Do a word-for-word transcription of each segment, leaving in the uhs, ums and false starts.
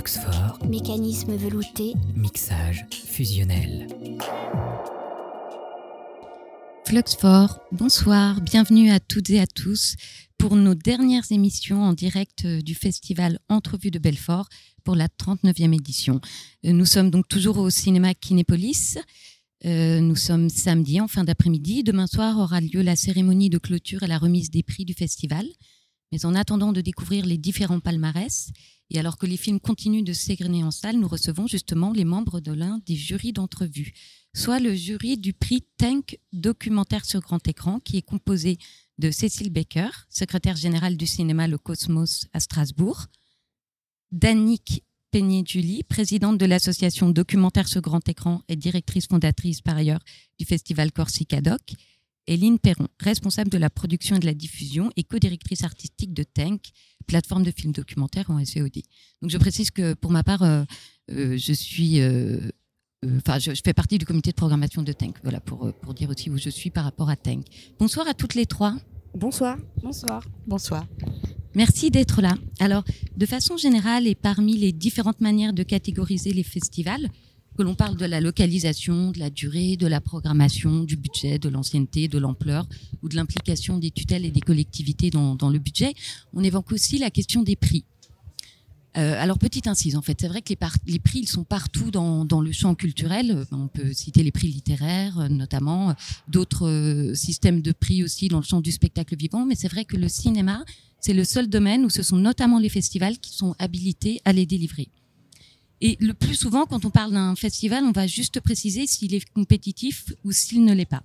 Fluxfort, mécanisme velouté, mixage fusionnel. Fluxfort, bonsoir, bienvenue à toutes et à tous pour nos dernières émissions en direct du festival Entrevue de Belfort pour la trente-neuvième édition. Nous sommes donc toujours au cinéma Kinépolis. Euh, nous sommes samedi en fin d'après-midi. Demain soir aura lieu la cérémonie de clôture et la remise des prix du festival. Mais en attendant de découvrir les différents palmarès, et alors que les films continuent de s'égrener en salle, nous recevons justement les membres de l'un des jurys d'entrevue, soit le jury du prix Tank documentaire sur grand écran, qui est composé de Cécile Baker, secrétaire générale du cinéma Le Cosmos à Strasbourg, Danique Peigné-Julie, présidente de l'association Documentaire sur grand écran et directrice fondatrice par ailleurs du festival Corsica Doc, et Lynn Perron, responsable de la production et de la diffusion et co-directrice artistique de Tank, plateforme de films documentaires en S V O D. Donc je précise que pour ma part, euh, euh, je suis, euh, euh, enfin, je, je fais partie du comité de programmation de Tank. Voilà pour pour dire aussi où je suis par rapport à Tank. Bonsoir à toutes les trois. Bonsoir. Bonsoir. Bonsoir. Merci d'être là. Alors, de façon générale et parmi les différentes manières de catégoriser les festivals, que l'on parle de la localisation, de la durée, de la programmation, du budget, de l'ancienneté, de l'ampleur ou de l'implication des tutelles et des collectivités dans, dans le budget, on évoque aussi la question des prix. Euh, alors, petite incise, en fait, c'est vrai que les, par- les prix, ils sont partout dans, dans le champ culturel. On peut citer les prix littéraires, notamment, d'autres euh, systèmes de prix aussi dans le champ du spectacle vivant, mais c'est vrai que le cinéma, c'est le seul domaine où ce sont notamment les festivals qui sont habilités à les délivrer. Et le plus souvent, quand on parle d'un festival, on va juste préciser s'il est compétitif ou s'il ne l'est pas.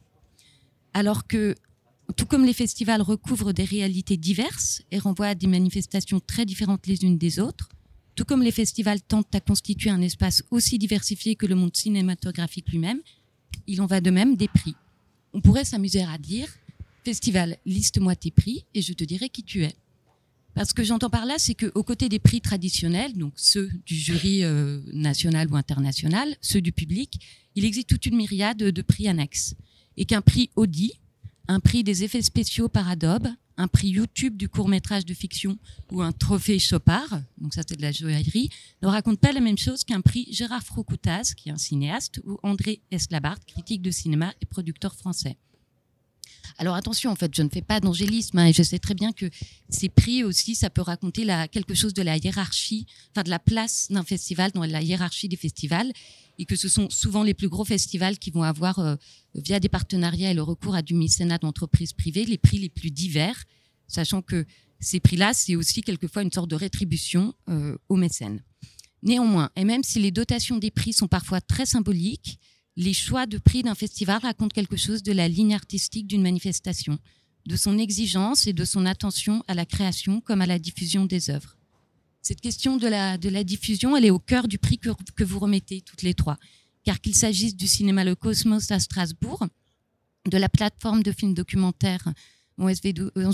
Alors que, tout comme les festivals recouvrent des réalités diverses et renvoient à des manifestations très différentes les unes des autres, tout comme les festivals tentent à constituer un espace aussi diversifié que le monde cinématographique lui-même, il en va de même des prix. On pourrait s'amuser à dire « Festival, liste-moi tes prix et je te dirai qui tu es ». Parce que j'entends par là, c'est qu'aux côtés des prix traditionnels, donc ceux du jury euh, national ou international, ceux du public, il existe toute une myriade de prix annexes. Et qu'un prix Audi, un prix des effets spéciaux par Adobe, un prix YouTube du court-métrage de fiction ou un trophée Chopard, donc ça c'est de la joaillerie, ne racontent pas la même chose qu'un prix Gérard Frocoutaz, qui est un cinéaste, ou André Eslabart, critique de cinéma et producteur français. Alors attention, en fait, je ne fais pas d'angélisme hein, et je sais très bien que ces prix aussi, ça peut raconter la, quelque chose de la hiérarchie, enfin de la place d'un festival dans la hiérarchie des festivals et que ce sont souvent les plus gros festivals qui vont avoir, euh, via des partenariats et le recours à du mécénat d'entreprises privées, les prix les plus divers, sachant que ces prix-là, c'est aussi quelquefois une sorte de rétribution euh, aux mécènes. Néanmoins, et même si les dotations des prix sont parfois très symboliques, les choix de prix d'un festival racontent quelque chose de la ligne artistique d'une manifestation, de son exigence et de son attention à la création comme à la diffusion des œuvres. Cette question de la, de la diffusion, elle est au cœur du prix que, que vous remettez toutes les trois, car qu'il s'agisse du cinéma Le Cosmos à Strasbourg, de la plateforme de films documentaires en S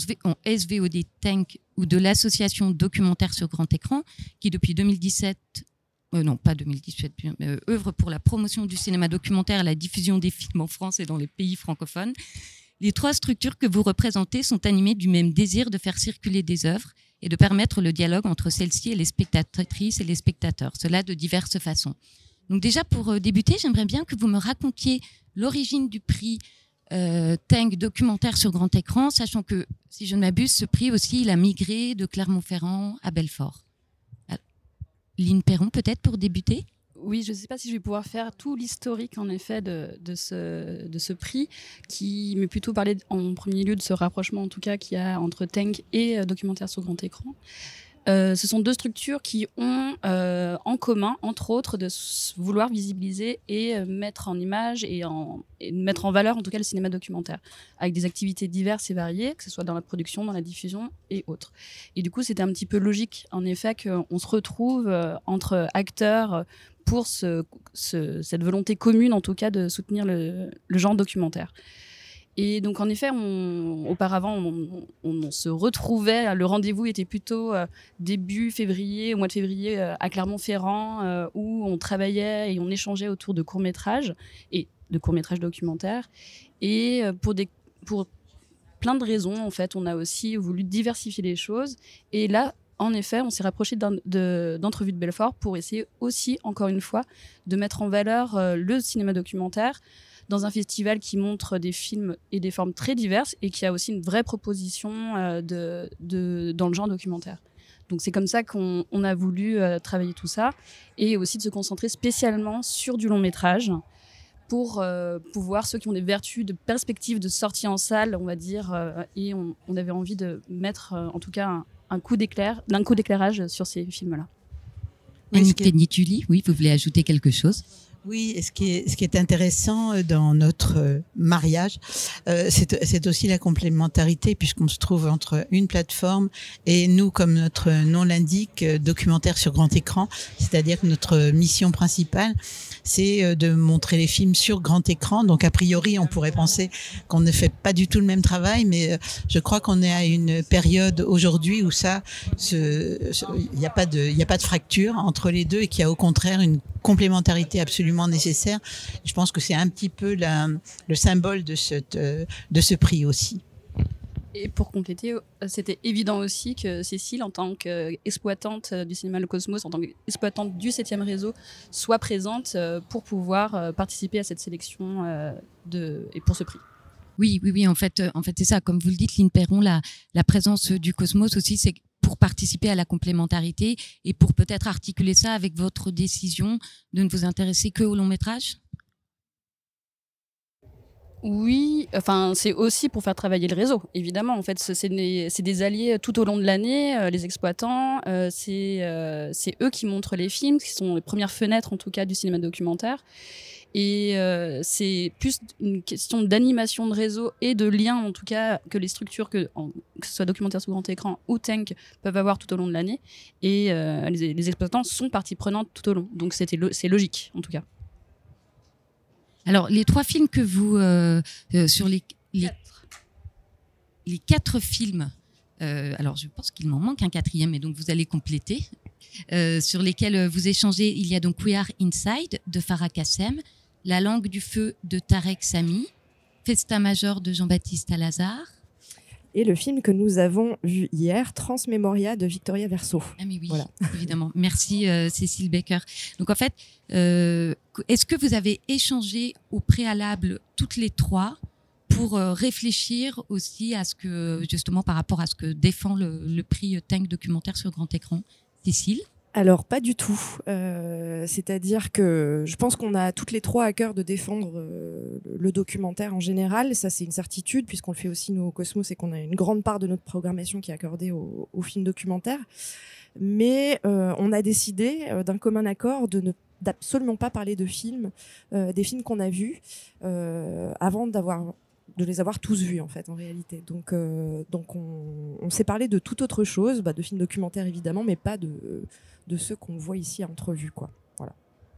V O D Tank ou de l'association Documentaire sur grand écran, qui depuis deux mille dix-sept Euh, non, pas deux mille dix-sept, mais euh, œuvre pour la promotion du cinéma documentaire et la diffusion des films en France et dans les pays francophones. Les trois structures que vous représentez sont animées du même désir de faire circuler des œuvres et de permettre le dialogue entre celles-ci et les spectatrices et les spectateurs, cela de diverses façons. Donc déjà, pour euh, débuter, j'aimerais bien que vous me racontiez l'origine du prix euh, Tank documentaire sur grand écran, sachant que, si je ne m'abuse, ce prix aussi, il a migré de Clermont-Ferrand à Belfort. Lynn Perron, peut-être, pour débuter ? Oui, je ne sais pas si je vais pouvoir faire tout l'historique, en effet, de, de, ce, de ce prix, qui m'est plutôt parlé en premier lieu de ce rapprochement, en tout cas, qu'il y a entre Tank et euh, Documentaire sur grand écran. Euh, ce sont deux structures qui ont euh, en commun, entre autres, de s- vouloir visibiliser et euh, mettre en image et, en, et mettre en valeur, en tout cas, le cinéma documentaire, avec des activités diverses et variées, que ce soit dans la production, dans la diffusion et autres. Et du coup, c'était un petit peu logique, en effet, qu'on se retrouve euh, entre acteurs pour ce, ce, cette volonté commune, en tout cas, de soutenir le, le genre documentaire. Et donc, en effet, on, auparavant, on, on, on se retrouvait, le rendez-vous était plutôt euh, début février, au mois de février, euh, à Clermont-Ferrand, euh, où on travaillait et on échangeait autour de courts-métrages, et de courts-métrages documentaires. Et euh, pour, des, pour plein de raisons, en fait, on a aussi voulu diversifier les choses. Et là, en effet, on s'est rapproché d'un, de, d'Entrevues de Belfort pour essayer aussi, encore une fois, de mettre en valeur euh, le cinéma documentaire dans un festival qui montre des films et des formes très diverses et qui a aussi une vraie proposition euh, de, de, dans le genre documentaire. Donc c'est comme ça qu'on on a voulu euh, travailler tout ça et aussi de se concentrer spécialement sur du long métrage pour euh, pouvoir, ceux qui ont des vertus de perspective de sortie en salle, on va dire, euh, et on, on avait envie de mettre euh, en tout cas un, un coup d'éclair, d'un coup d'éclairage sur ces films-là. Annick Pénier-Tully, oui, vous voulez ajouter quelque chose ? Oui, et ce qui est, ce qui est intéressant dans notre mariage, euh, c'est, c'est aussi la complémentarité, puisqu'on se trouve entre une plateforme et nous, comme notre nom l'indique, documentaire sur grand écran, c'est-à-dire que notre mission principale, c'est de montrer les films sur grand écran. Donc, a priori, on pourrait penser qu'on ne fait pas du tout le même travail, mais je crois qu'on est à une période aujourd'hui où ça, il n'y a pas de, il n'y a pas de fracture entre les deux et qu'il y a au contraire une complémentarité absolument nécessaire. Je pense que c'est un petit peu la, le symbole de, cette, de ce prix aussi. Et pour compléter, c'était évident aussi que Cécile, en tant qu'exploitante du cinéma Le Cosmos, en tant qu'exploitante du septième réseau, soit présente pour pouvoir participer à cette sélection de, et pour ce prix. Oui, oui, oui. En fait, en fait, c'est ça. Comme vous le dites, Lynn Perron, la, la présence du Cosmos aussi, c'est pour participer à la complémentarité et pour peut-être articuler ça avec votre décision de ne vous intéresser que au long métrage. Oui, enfin c'est aussi pour faire travailler le réseau, évidemment. En fait, c'est des, c'est des alliés tout au long de l'année, euh, les exploitants. Euh, c'est, euh, c'est eux qui montrent les films, qui sont les premières fenêtres en tout cas du cinéma documentaire. Et euh, c'est plus une question d'animation de réseau et de lien en tout cas que les structures, que, en, que ce soit documentaire sous grand écran ou Tank, peuvent avoir tout au long de l'année. Et euh, les, les exploitants sont partie prenante tout au long. Donc c'était lo- c'est logique en tout cas. Alors, les trois films que vous... Euh, euh, sur les, les, les quatre films... Euh, alors, je pense qu'il m'en manque un quatrième, et donc vous allez compléter. Euh, sur lesquels vous échangez, il y a donc We Are Inside de Farah Kassem, La langue du feu de Tarek Sami, Festa Major de Jean-Baptiste Alazar. Et le film que nous avons vu hier, Transmemoria de Victoria Verso. Ah mais oui, voilà. Évidemment. Merci euh, Cécile Baker. Donc en fait, euh, est-ce que vous avez échangé au préalable toutes les trois pour euh, réfléchir aussi à ce que, justement par rapport à ce que défend le, le prix Tank documentaire sur grand écran, Cécile ? Alors, pas du tout. Euh, c'est-à-dire que je pense qu'on a toutes les trois à cœur de défendre euh, le documentaire en général. Ça, c'est une certitude, puisqu'on le fait aussi, nous, au Cosmos, et qu'on a une grande part de notre programmation qui est accordée aux au films documentaires. Mais euh, on a décidé, euh, d'un commun accord, de ne d'absolument pas parler de films, euh, des films qu'on a vus, euh, avant d'avoir... de les avoir tous vus en fait en réalité. Donc, euh, donc on, on s'est parlé de toute autre chose, bah, de films documentaires évidemment, mais pas de, de ceux qu'on voit ici à Entrevue, quoi. Voilà.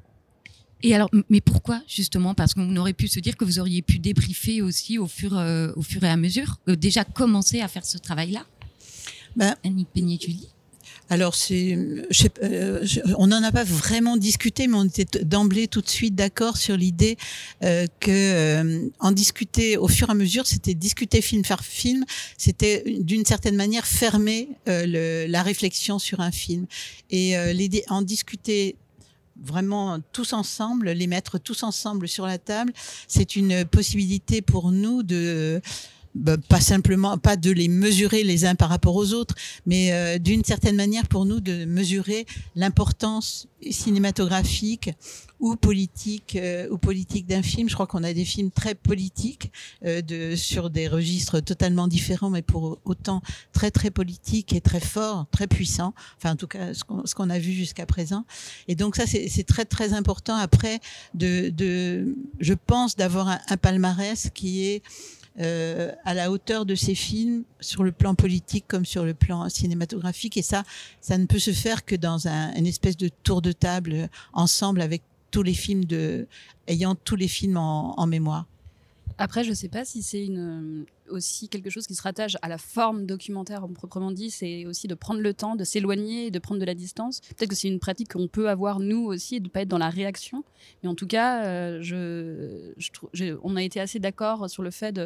Et alors, mais pourquoi justement ? Parce qu'on aurait pu se dire que vous auriez pu débriefer aussi au fur, euh, au fur et à mesure, euh, déjà commencer à faire ce travail-là. Ben, Annick Pénier-Tully. Alors, c'est, je sais, euh, je, on n'en a pas vraiment discuté, mais on était d'emblée tout de suite d'accord sur l'idée euh, que euh, en discuter au fur et à mesure, c'était discuter film par film, c'était d'une certaine manière fermer euh, le, la réflexion sur un film et euh, l'idée, en discuter vraiment tous ensemble, les mettre tous ensemble sur la table, c'est une possibilité pour nous de Bah, pas simplement, pas de les mesurer les uns par rapport aux autres, mais euh, d'une certaine manière pour nous de mesurer l'importance cinématographique ou politique euh, ou politique d'un film. Je crois qu'on a des films très politiques euh, de sur des registres totalement différents, mais pour autant très très politiques et très forts, très puissants. Enfin, en tout cas, ce qu'on, ce qu'on a vu jusqu'à présent. Et donc ça, c'est, c'est très très important. Après, de, de, je pense d'avoir un, un palmarès qui est Euh, à la hauteur de ces films sur le plan politique comme sur le plan cinématographique, et ça ça ne peut se faire que dans un, une espèce de tour de table ensemble avec tous les films de ayant tous les films en, en mémoire. Après, je ne sais pas si c'est une, aussi quelque chose qui se rattache à la forme documentaire proprement dit, c'est aussi de prendre le temps, de s'éloigner, de prendre de la distance. Peut-être que c'est une pratique qu'on peut avoir nous aussi, de ne pas être dans la réaction. Mais en tout cas, euh, je, je, je, on a été assez d'accord sur le fait de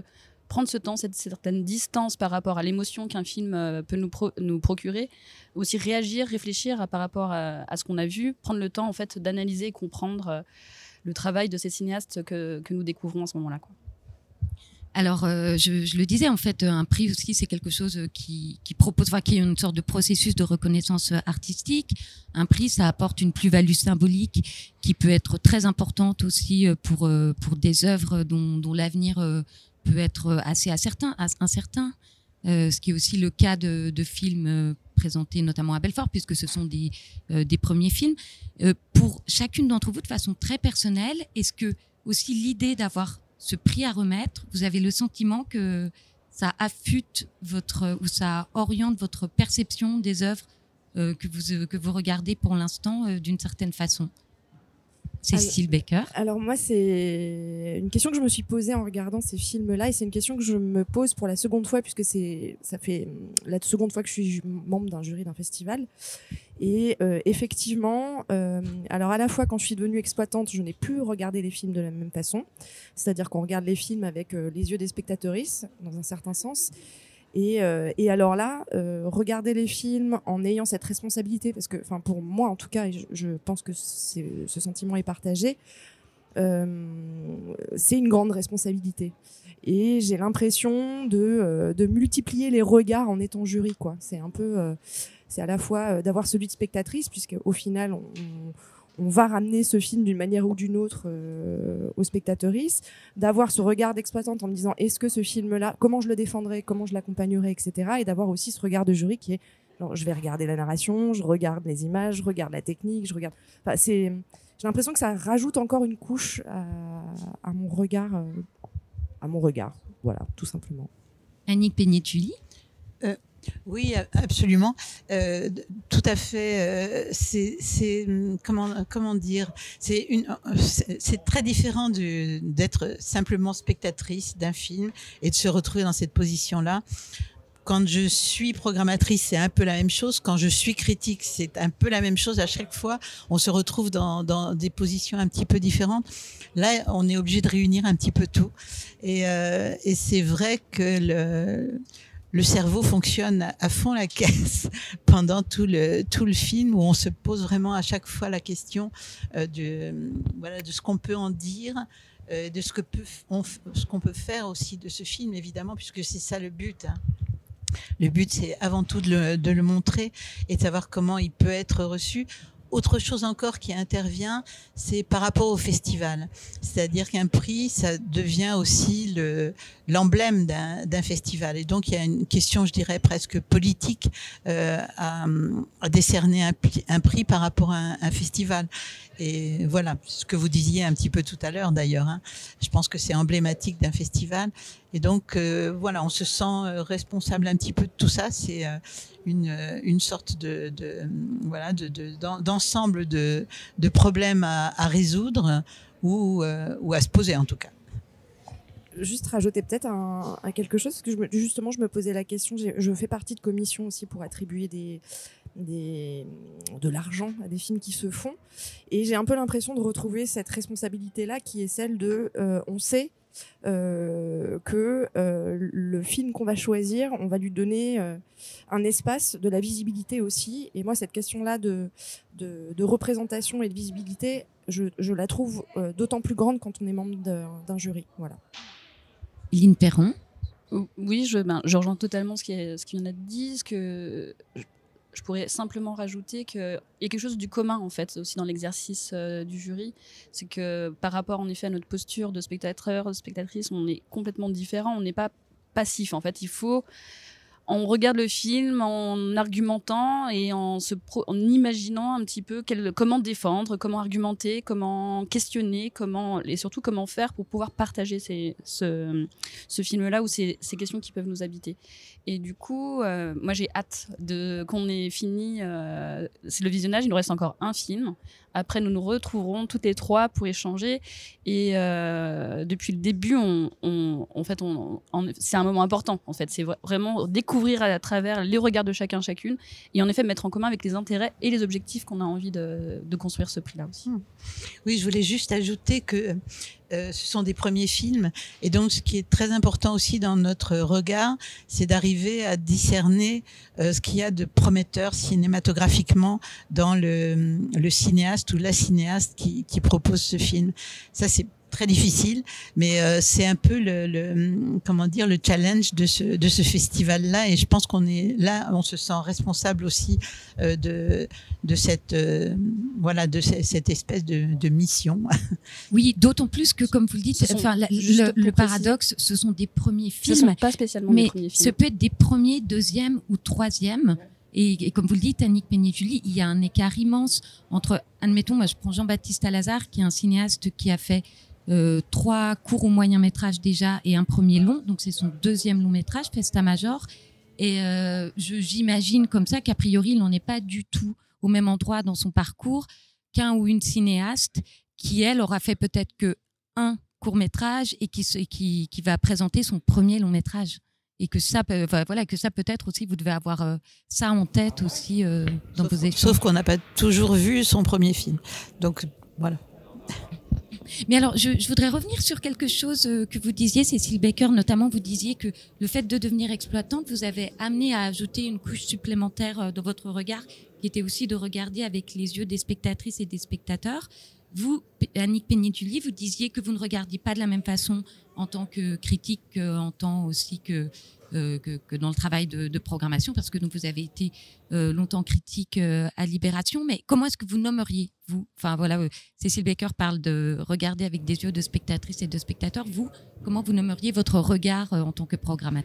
prendre ce temps, cette certaine distance par rapport à l'émotion qu'un film euh, peut nous, pro- nous procurer, aussi réagir, réfléchir à, par rapport à, à ce qu'on a vu, prendre le temps en fait d'analyser et comprendre euh, le travail de ces cinéastes que, que nous découvrons à ce moment-là, quoi. Alors, euh, je, je le disais, en fait, un prix aussi, c'est quelque chose qui, qui propose, enfin, qui est une sorte de processus de reconnaissance artistique. Un prix, ça apporte une plus-value symbolique qui peut être très importante aussi pour pour des œuvres dont, dont l'avenir peut être assez incertain, incertain. Euh, ce qui est aussi le cas de, de films présentés notamment à Belfort, puisque ce sont des euh, des premiers films. Euh, pour chacune d'entre vous, de façon très personnelle, est-ce que aussi l'idée d'avoir ce prix à remettre, vous avez le sentiment que ça affûte votre ou ça oriente votre perception des œuvres euh, que vous que vous regardez pour l'instant euh, d'une certaine façon? Cécile alors, Baker. Alors moi, c'est une question que je me suis posée en regardant ces films-là, et c'est une question que je me pose pour la seconde fois, puisque c'est ça fait la seconde fois que je suis membre d'un jury d'un festival. Et euh, effectivement, euh, alors à la fois quand je suis devenue exploitante, je n'ai plus regardé les films de la même façon, c'est-à-dire qu'on regarde les films avec euh, les yeux des spectatrices, dans un certain sens. Et, euh, et alors là, euh, regarder les films en ayant cette responsabilité, parce que, enfin, pour moi en tout cas, et je, je pense que c'est, ce sentiment est partagé, euh, c'est une grande responsabilité. Et j'ai l'impression de, euh, de multiplier les regards en étant jury, quoi. C'est un peu, euh, c'est à la fois euh, d'avoir celui de spectatrice, puisque au final, on, on on va ramener ce film d'une manière ou d'une autre euh, aux spectatrices, d'avoir ce regard d'exploitante en me disant est-ce que ce film-là, comment je le défendrai, comment je l'accompagnerai, et cetera. Et d'avoir aussi ce regard de jury qui est, non, je vais regarder la narration, je regarde les images, je regarde la technique, je regarde. Enfin, c'est, j'ai l'impression que ça rajoute encore une couche à, à mon regard, euh, à mon regard. Voilà, tout simplement. Annick Pegnetulli. Euh, oui, absolument, euh, tout à fait. Euh, c'est, c'est comment comment dire, c'est une, c'est, c'est très différent du, d'être simplement spectatrice d'un film et de se retrouver dans cette position-là. Quand je suis programmatrice, c'est un peu la même chose. Quand je suis critique, c'est un peu la même chose. À chaque fois, on se retrouve dans, dans des positions un petit peu différentes. Là, on est obligé de réunir un petit peu tout. Et, euh, et c'est vrai que le le cerveau fonctionne à fond la caisse pendant tout le tout le film, où on se pose vraiment à chaque fois la question euh, de voilà de ce qu'on peut en dire, euh, de ce que peut on, ce qu'on peut faire aussi de ce film, évidemment, puisque c'est ça le but. Hein. Le but, c'est avant tout de le, de le montrer et de savoir comment il peut être reçu. Autre chose encore qui intervient, c'est par rapport au festival. C'est-à-dire qu'un prix, ça devient aussi le, l'emblème d'un, d'un festival. Et donc, il y a une question, je dirais, presque politique euh, à, à décerner un, un prix par rapport à un, un festival. Et voilà, ce que vous disiez un petit peu tout à l'heure d'ailleurs. Hein. Je pense que c'est emblématique d'un festival. Et donc, euh, voilà, on se sent responsable un petit peu de tout ça. C'est euh, une, une sorte de, de voilà, de, de, d'ensemble de, de problèmes à, à résoudre ou, euh, ou à se poser en tout cas. Juste rajouter peut-être un, un quelque chose, parce que je me, justement, je me posais la question. J'ai, je fais partie de commissions aussi pour attribuer des, des, de l'argent à des films qui se font. Et j'ai un peu l'impression de retrouver cette responsabilité-là qui est celle de, euh, on sait euh, que euh, le film qu'on va choisir, on va lui donner euh, un espace, de la visibilité aussi. Et moi, cette question-là de, de, de représentation et de visibilité, je, je la trouve euh, d'autant plus grande quand on est membre d'un, d'un jury. Voilà. Lynn Perron. Oui, je, ben, je rejoins totalement ce qui, est, ce qui vient d'être dit. Ce que je, je pourrais simplement rajouter qu'il y a quelque chose du commun, en fait, aussi dans l'exercice euh, du jury. C'est que par rapport, en effet, à notre posture de spectateur, de spectatrice, on est complètement différent. On n'est pas passif, en fait. Il faut... On regarde le film en argumentant et en, se pro- en imaginant un petit peu quel, comment défendre, comment argumenter, comment questionner, comment, et surtout comment faire pour pouvoir partager ces, ce, ce film-là ou ces, ces questions qui peuvent nous habiter. Et du coup, euh, moi j'ai hâte de, qu'on ait fini euh, c'est le visionnage, il nous reste encore un film. Après, nous nous retrouverons toutes les trois pour échanger. Et euh, depuis le début, on, on, en fait, on, on, c'est un moment important. En fait, c'est vraiment découvrir découvrir à, à travers les regards de chacun, chacune, et en effet mettre en commun avec les intérêts et les objectifs qu'on a envie de, de construire ce prix-là aussi. Oui, je voulais juste ajouter que euh, ce sont des premiers films, et donc ce qui est très important aussi dans notre regard, c'est d'arriver à discerner euh, ce qu'il y a de prometteur cinématographiquement dans le, le cinéaste ou la cinéaste qui, qui propose ce film. Ça, c'est très difficile, mais euh, c'est un peu le, le comment dire le challenge de ce de ce festival-là, et je pense qu'on est là, on se sent responsable aussi euh, de de cette euh, voilà de ce, cette espèce de, de mission. Oui, d'autant plus que, comme vous le dites, Ce sont- enfin la- juste le, pour le préciser, paradoxe, ce sont des premiers Ce ne films, sont pas spécialement mais les premiers ce films. peut être des premiers, deuxièmes ou troisièmes. Et, et comme vous le dites, Annick Penney-Julie, il y a un écart immense entre, admettons, moi je prends Jean-Baptiste Alazard, qui est un cinéaste qui a fait euh, trois courts ou moyens métrages déjà et un premier long, donc c'est son deuxième long métrage, Festa Major. Et euh, je, j'imagine comme ça qu'a priori, il n'en est pas du tout au même endroit dans son parcours qu'un ou une cinéaste qui, elle, aura fait peut-être que un court métrage et qui, se- qui, qui va présenter son premier long métrage. Et que ça, peut, enfin, voilà, que ça peut-être aussi, vous devez avoir euh, ça en tête aussi euh, dans Sauf, vos échanges. sauf qu'on n'a pas toujours vu son premier film, donc voilà. Mais alors, je, je voudrais revenir sur quelque chose euh, que vous disiez, Cécile Baker, notamment, vous disiez que le fait de devenir exploitante vous avait amené à ajouter une couche supplémentaire euh, dans votre regard, qui était aussi de regarder avec les yeux des spectatrices et des spectateurs. Vous, P- Annick Penney-Julie, vous disiez que vous ne regardiez pas de la même façon en tant que critique, qu'en tant aussi que, euh, que, que dans le travail de, de programmation, parce que donc, vous avez été euh, longtemps critique euh, à Libération. Mais comment est-ce que vous nommeriez, vous, enfin voilà, euh, Cécile Baker parle de regarder avec des yeux de spectatrices et de spectateurs. Vous, comment vous nommeriez votre regard euh, en tant que programmatrice ?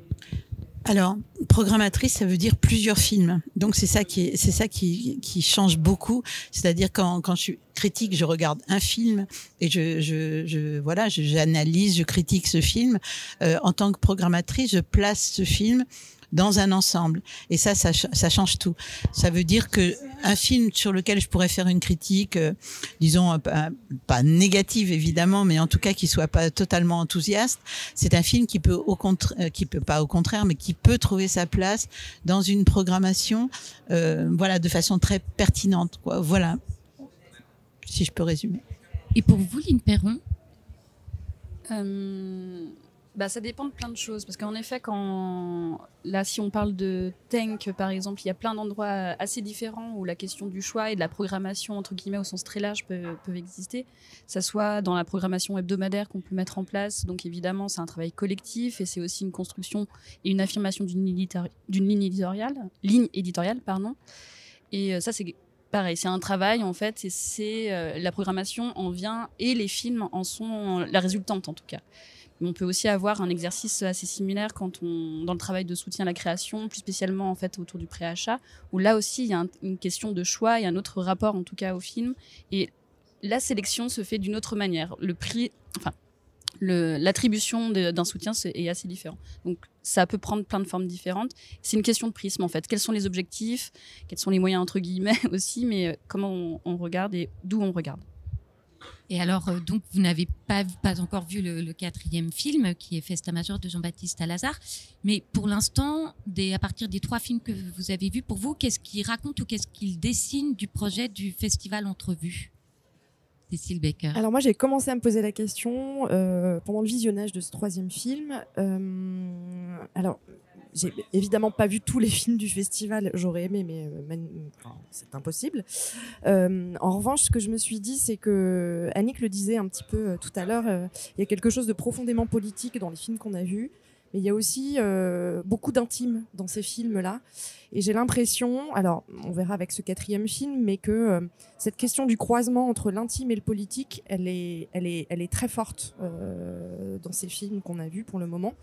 Alors, programmatrice, ça veut dire plusieurs films. Donc c'est ça qui est, c'est ça qui, qui change beaucoup. C'est-à-dire quand, quand je suis critique, je regarde un film et je, je, je voilà, je- j'analyse, je critique ce film. Euh, en tant que programmatrice, je place ce film dans un ensemble. Et ça, ça, ch- ça change tout. Ça veut dire que un film sur lequel je pourrais faire une critique, euh, disons, euh, pas, pas négative évidemment, mais en tout cas qui soit pas totalement enthousiaste, c'est un film qui peut au contraire, euh, qui peut pas au contraire, mais qui peut trouver sa place dans une programmation, euh, voilà, de façon très pertinente, quoi. Voilà, si je peux résumer. Et pour vous, Lynn Perron, Euh, bah, ça dépend de plein de choses. Parce qu'en effet, quand là, si on parle de Tank, par exemple, il y a plein d'endroits assez différents où la question du choix et de la programmation, entre guillemets, au sens très large, peut, peuvent exister. Ça soit dans la programmation hebdomadaire qu'on peut mettre en place. Donc, évidemment, c'est un travail collectif et c'est aussi une construction et une affirmation d'une ligne, éditori- d'une ligne éditoriale, ligne éditoriale, pardon. Et euh, ça, c'est pareil, c'est un travail en fait, et c'est euh, la programmation en vient et les films en sont la résultante en tout cas. Mais on peut aussi avoir un exercice assez similaire quand on dans le travail de soutien à la création, plus spécialement en fait autour du préachat, où là aussi il y a un- une question de choix et un autre rapport en tout cas au film. Et la sélection se fait d'une autre manière. Le prix, enfin le- l'attribution de- d'un soutien c'est- est assez différent. Donc ça peut prendre plein de formes différentes. C'est une question de prisme en fait. Quels sont les objectifs, quels sont les moyens entre guillemets aussi, mais euh, comment on, on regarde et d'où on regarde. et alors, euh, donc, vous n'avez pas, pas encore vu le, le quatrième film, qui est Festa Major de Jean-Baptiste Alazard. Mais pour l'instant, des, à partir des trois films que vous avez vus, pour vous, qu'est-ce qu'il raconte ou qu'est-ce qu'il dessine du projet du festival Entrevue ? Cécile Baker. Alors moi j'ai commencé à me poser la question euh, pendant le visionnage de ce troisième film. Euh, alors j'ai évidemment pas vu tous les films du festival, j'aurais aimé mais euh, man- enfin, c'est impossible. Euh, en revanche ce que je me suis dit c'est que Annick le disait un petit peu euh, tout à l'heure, euh, il y a quelque chose de profondément politique dans les films qu'on a vus. Mais il y a aussi euh, beaucoup d'intime dans ces films-là. Et j'ai l'impression, alors on verra avec ce quatrième film, mais que euh, cette question du croisement entre l'intime et le politique, elle est, elle est, elle est très forte euh, dans ces films qu'on a vus pour le moment.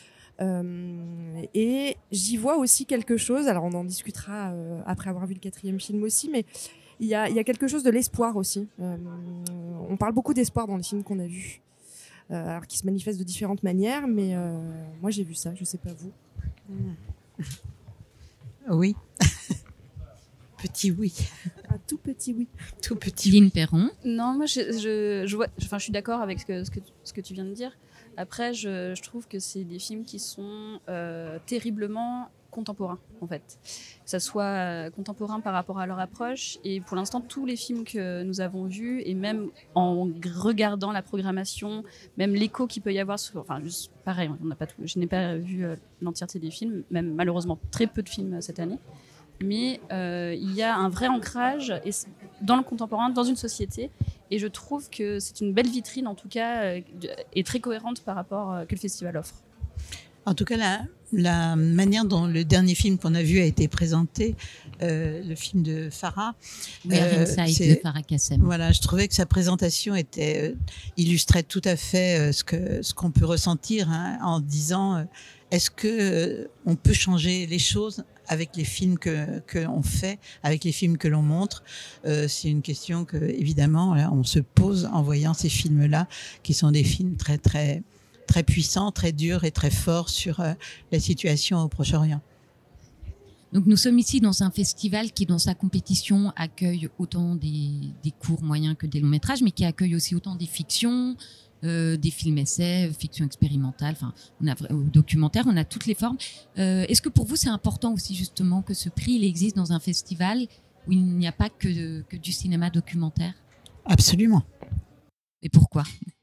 Euh, et j'y vois aussi quelque chose, alors on en discutera euh, après avoir vu le quatrième film aussi, mais il y a, il y a quelque chose de l'espoir aussi. Euh, on parle beaucoup d'espoir dans les films qu'on a vus. Euh, alors qui se manifestent de différentes manières, mais euh, moi j'ai vu ça, je sais pas vous. Oui. Petit oui. Un tout petit, oui. Tout petit. Lynn Perron. Non, moi, je, je, je, vois, enfin, je suis d'accord avec ce que, ce, que, ce que tu viens de dire. Après, je, je trouve que c'est des films qui sont euh, terriblement contemporains, en fait. Que ça soit euh, contemporain par rapport à leur approche. Et pour l'instant, tous les films que nous avons vus, et même en regardant la programmation, même l'écho qu'il peut y avoir, sur, enfin, juste pareil, on n'a pas tout, je n'ai pas vu euh, l'entièreté des films, même malheureusement très peu de films euh, cette année. Mais euh, il y a un vrai ancrage et dans le contemporain, dans une société. Et je trouve que c'est une belle vitrine, en tout cas, euh, et très cohérente par rapport euh, que le festival offre. En tout cas, la, la manière dont le dernier film qu'on a vu a été présenté, euh, le film de Farah. We Are Inside de Farah Kassem. Voilà, je trouvais que sa présentation était, euh, illustrait tout à fait euh, ce que ce qu'on peut ressentir hein, en disant euh, est-ce que euh, on peut changer les choses avec les films que que on fait, avec les films que l'on montre. Euh, c'est une question que évidemment là, on se pose en voyant ces films-là, qui sont des films très très très puissants, très durs et très forts sur euh, la situation au Proche-Orient. Donc nous sommes ici dans un festival qui, dans sa compétition, accueille autant des, des courts moyens que des longs métrages, mais qui accueille aussi autant des fictions, euh, des films essais, fiction expérimentale, enfin, on a euh, documentaire, on a toutes les formes. Euh, est-ce que pour vous c'est important aussi justement que ce prix il existe dans un festival où il n'y a pas que, de, que du cinéma documentaire ? Absolument. Et pourquoi ?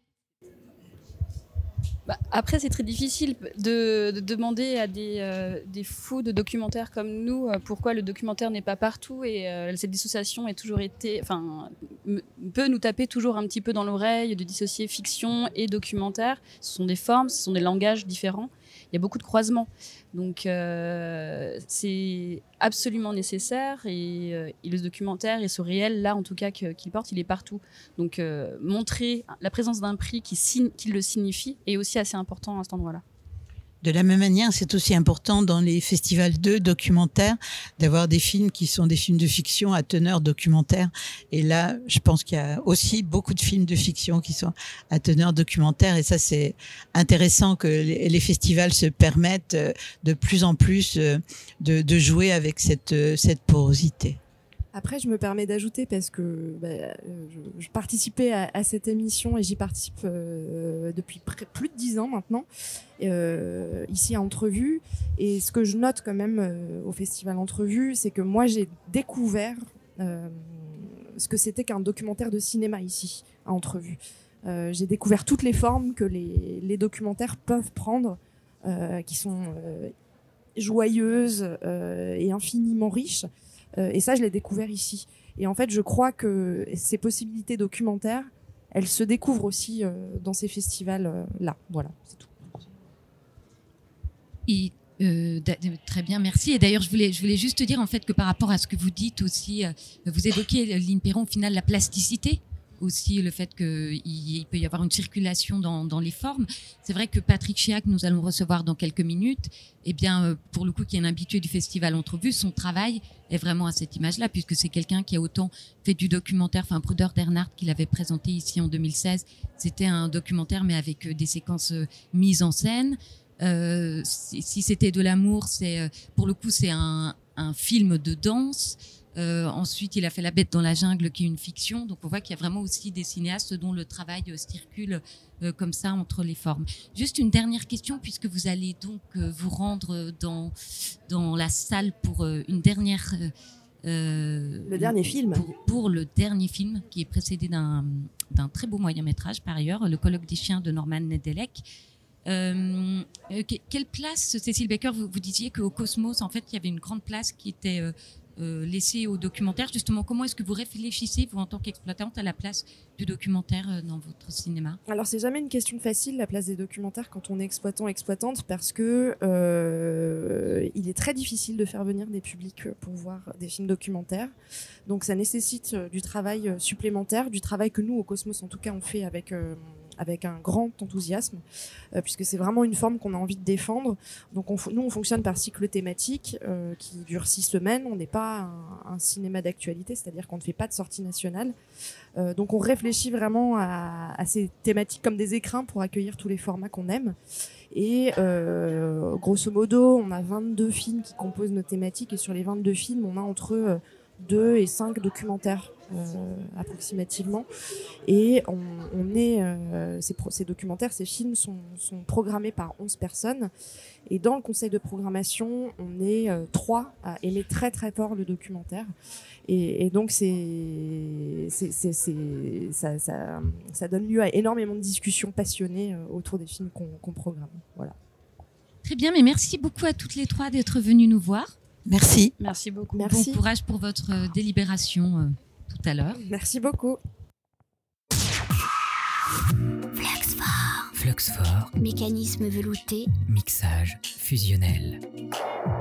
Bah, après, c'est très difficile de, de demander à des, euh, des fous de documentaires comme nous euh, pourquoi le documentaire n'est pas partout et euh, cette dissociation est toujours été, enfin, m- peut nous taper toujours un petit peu dans l'oreille de dissocier fiction et documentaire. Ce sont des formes, ce sont des langages différents. Il y a beaucoup de croisements. Donc, euh, c'est absolument nécessaire et, euh, et le documentaire et ce réel-là, en tout cas, que, qu'il porte, il est partout. Donc, euh, montrer la présence d'un prix qui, signe, qui le signifie est aussi assez important à cet endroit-là. De la même manière, c'est aussi important dans les festivals de documentaires d'avoir des films qui sont des films de fiction à teneur documentaire. Et là, je pense qu'il y a aussi beaucoup de films de fiction qui sont à teneur documentaire. Et ça, c'est intéressant que les, les festivals se permettent de plus en plus de, de jouer avec cette, cette porosité. Après, je me permets d'ajouter parce que bah, je, je participais à, à cette émission et j'y participe euh, depuis pr- plus de dix ans maintenant, euh, ici à Entrevue. Et ce que je note quand même euh, au festival Entrevue, c'est que moi j'ai découvert euh, ce que c'était qu'un documentaire de cinéma ici à Entrevue. Euh, j'ai découvert toutes les formes que les, les documentaires peuvent prendre, euh, qui sont euh, joyeuses euh, et infiniment riches. Euh, et ça, je l'ai découvert ici. Et en fait, je crois que ces possibilités documentaires, elles se découvrent aussi euh, dans ces festivals-là. Euh, voilà, c'est tout. Et, euh, très bien, merci. Et d'ailleurs, je voulais, je voulais juste te dire en fait que par rapport à ce que vous dites aussi, euh, vous évoquez, Lynn Perron, au final, la plasticité. Aussi le fait qu'il peut y avoir une circulation dans, dans les formes. C'est vrai que Patrick Chiac, nous allons recevoir dans quelques minutes, eh bien, pour le coup, qui est un habitué du festival Entrevue, son travail est vraiment à cette image-là, puisque c'est quelqu'un qui a autant fait du documentaire, enfin, Bruder Dernhardt, qu'il avait présenté ici en deux mille seize, c'était un documentaire, mais avec des séquences mises en scène. Euh, si, si c'était de l'amour, c'est, pour le coup, c'est un, un film de danse. Euh, ensuite, il a fait La Bête dans la jungle, qui est une fiction. Donc, on voit qu'il y a vraiment aussi des cinéastes dont le travail euh, circule euh, comme ça entre les formes. Juste une dernière question, puisque vous allez donc euh, vous rendre dans dans la salle pour euh, une dernière. Euh, le dernier film. Pour, pour le dernier film, qui est précédé d'un d'un très beau moyen métrage par ailleurs, Le colloque des chiens de Norman Nedelec. Euh, quelle place, Cécile Baker, vous, vous disiez qu'au Cosmos, en fait, il y avait une grande place qui était euh, Euh, laissé au documentaire. Justement, comment est-ce que vous réfléchissez, vous, en tant qu'exploitante, à la place du documentaire euh, dans votre cinéma ? Alors, c'est jamais une question facile, la place des documentaires, quand on est exploitant, exploitante, parce que euh, il est très difficile de faire venir des publics pour voir des films documentaires. Donc, ça nécessite euh, du travail euh, supplémentaire, du travail que nous, au Cosmos, en tout cas, on fait avec... Euh, avec un grand enthousiasme, euh, puisque c'est vraiment une forme qu'on a envie de défendre. Donc on, nous, on fonctionne par cycle thématique euh, qui dure six semaines. On n'est pas un, un cinéma d'actualité, c'est-à-dire qu'on ne fait pas de sortie nationale. Euh, donc on réfléchit vraiment à, à ces thématiques comme des écrins pour accueillir tous les formats qu'on aime. Et euh, grosso modo, on a vingt-deux films qui composent nos thématiques, et sur les vingt-deux films, on a entre deux et cinq documentaires euh, approximativement. Et on, on est, euh, ces, pro- ces documentaires, ces films sont, sont programmés par onze personnes. Et dans le conseil de programmation, on est euh, trois à aimer très très fort le documentaire. Et, et donc c'est, c'est, c'est, c'est, ça, ça, ça donne lieu à énormément de discussions passionnées euh, autour des films qu'on, qu'on programme. Voilà. Très bien, mais merci beaucoup à toutes les trois d'être venues nous voir. Merci. Merci beaucoup. Merci. Bon courage pour votre euh, délibération euh, tout à l'heure. Merci beaucoup. Fluxfort, Mécanisme velouté. mixage fusionnel.